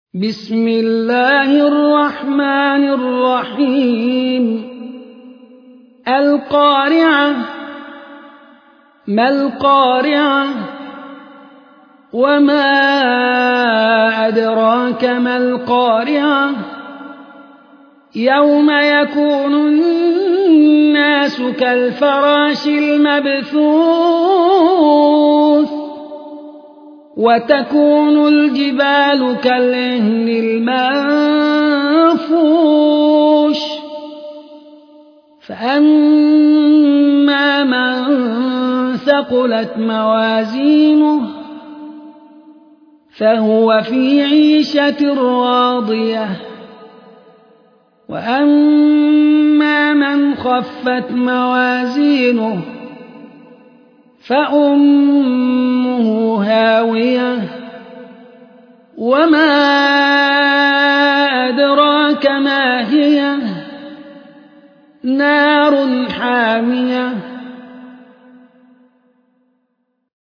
بسم الله الرحمن الرحيم القارعة ما القارعة وما أدراك ما القارعة يوم يكون الناس كالفراش المبثوث وتكون الجبال كالعهن المنفوش فأما من ثقلت موازينه فهو في عيشة راضية وأما من خفت موازينه فأمه هاوية وما أدراك ما هي نار حامية